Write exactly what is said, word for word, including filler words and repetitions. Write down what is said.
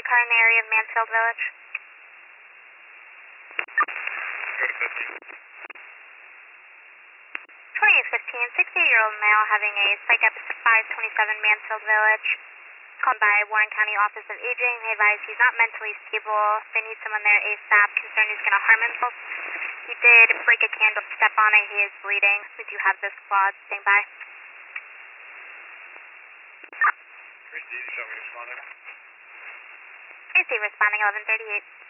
car in the area of Mansfield Village. Go to fifteen. twenty-eight fifteen, sixty-eight-year-old male having a psych episode five twenty-seven Mansfield Village. Called by Warren County Office of Aging. They advise he's not mentally stable. They need someone there ASAP. Concerned he's going to harm himself. He did break a candle, step on it. He is bleeding. We do have this squad. Stand by. Tracy, show me responding. Tracy responding eleven thirty-eight.